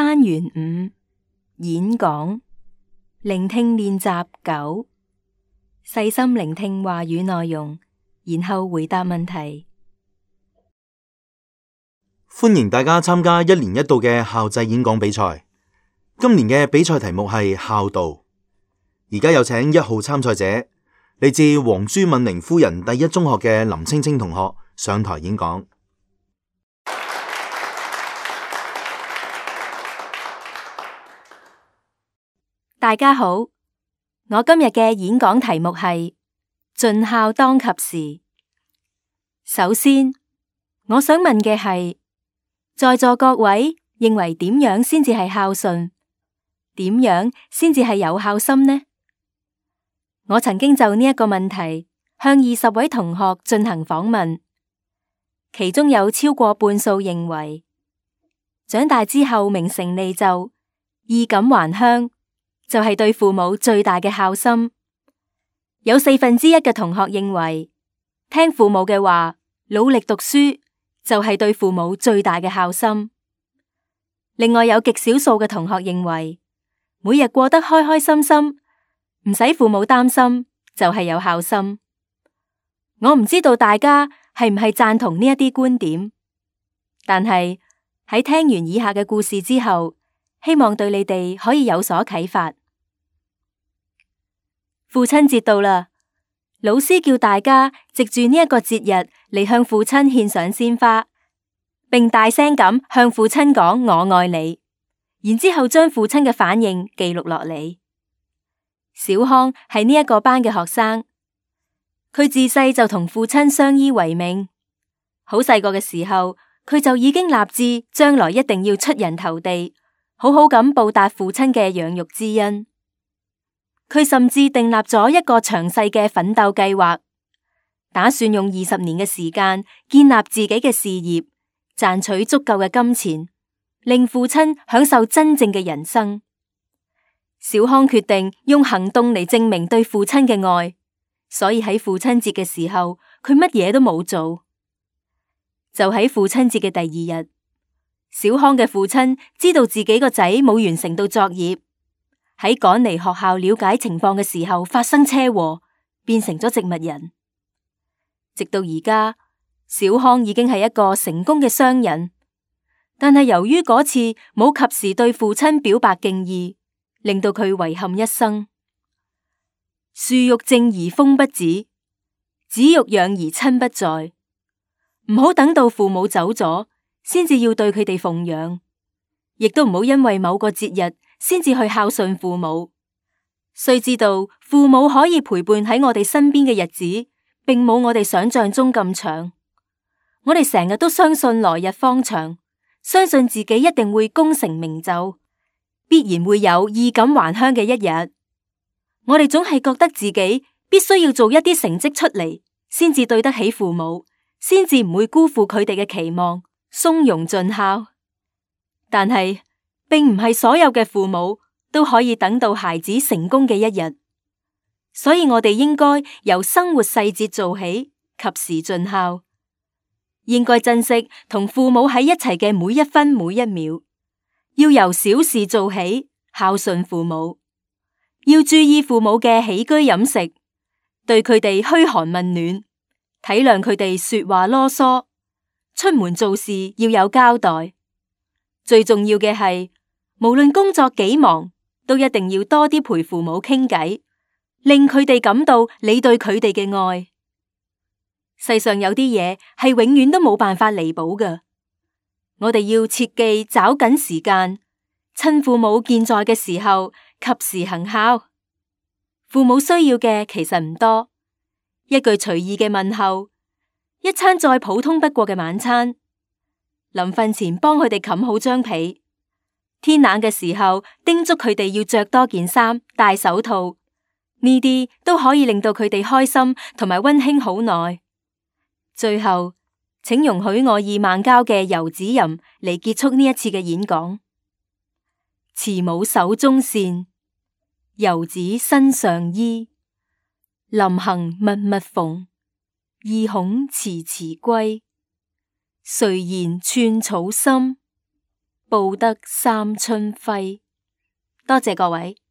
單元5演講聆聽練習9，細心聆聽話語內容，然後回答問題。 歡迎大家參加1年1度嘅校際演講比賽。今年嘅比賽題目係孝道。而家有請1號參賽者，嚟自黃朱敏玲夫人第一中學嘅林青青同學上台演講。 大家好，我今日嘅演講題目係盡孝當及時。首先，我想問嘅係，在座各位認為點樣先至係孝順？點樣先至係有孝心呢？我曾經就呢一個問題向20位同學進行訪問，其中有超過半數認為，長大之後名成利就，衣錦還鄉，就係對父母最大嘅孝心。有1/4嘅同學認為，聽父母嘅話，努力讀書，就係對父母最大嘅孝心。另外有極少數嘅同學認為，每日過得開開心心，唔使父母擔心，就係有孝心。我唔知道大家係唔係贊同呢一啲觀點，但係喺聽完以下嘅故事之後，希望對你哋可以有所啟發。父親節到啦，老師叫大家藉住呢一個節日嚟向父親獻上鮮花，並大聲咁向父親講我愛你，然之後將父親嘅反應記錄落嚟。小康係呢一個班嘅學生，佢自細就同父親相依為命，好細個嘅時候，佢就已經立志將來一定要出人頭地，好好咁報答父親嘅養育之恩。佢甚至訂立咗一個詳細嘅奮鬥計劃，打算用20年嘅時間建立自己嘅事業，賺取足夠嘅金錢，令父親享受真正嘅人生。小康決定用行動嚟證明對父親嘅愛，所以喺父親節嘅時候，佢乜嘢都冇做。就喺父親節嘅第2日，小康嘅父親知道自己個仔冇完成到作業，喺趕嚟學校了解情況嘅時候發生車禍，變成咗植物人。直到而家，小康已經係一個成功嘅商人，但係由於嗰次冇及時對父親表白敬意，令到佢遺憾一生。樹欲靜而風不止，子欲養而親不在。唔好等到父母走咗，先至要對佢哋奉養，亦都唔好因為某個節日先至去孝順父母。須知道父母可以陪伴喺我哋身邊嘅日子，並冇我哋想象中咁長。我哋成日都相信來日方長，相信自己一定會功成名就，必然會有衣錦還鄉嘅一日。我哋總係覺得自己必須要做一啲成績出嚟，先至對得起父母，先至唔會辜負佢哋嘅期望，從容盡孝。但係並唔係所有嘅父母都可以等到孩子成功嘅一日，所以我哋應該由生活細節做起，及時盡孝。應該珍惜同父母喺一齊嘅每一分每一秒，要由小事做起，孝順父母。要注意父母嘅起居飲食，對佢哋噓寒問暖，體諒佢哋說話囉嗦，出門做事要有交代。最重要嘅係，無論工作幾忙，都一定要多啲陪父母傾偈，令佢哋感到你對佢哋嘅愛。世上有啲嘢係永遠都冇辦法彌補嘅，我哋要切記抓緊時間，趁父母健在嘅時候，及時行孝。父母需要嘅其實唔多，一句隨意嘅問候，一餐再普通不過嘅晚餐，臨瞓前幫佢哋冚好張被，天冷嘅時候叮囑佢哋要着多件衫，戴手套，呢啲都可以令到佢哋開心同埋溫馨好耐。最後，請容許我以孟郊嘅《遊子吟》嚟結束呢一次嘅演講。慈母手中線，遊子身上衣。臨行密密縫，意恐遲遲歸。誰言寸草心， 報得三春暉。多謝各位。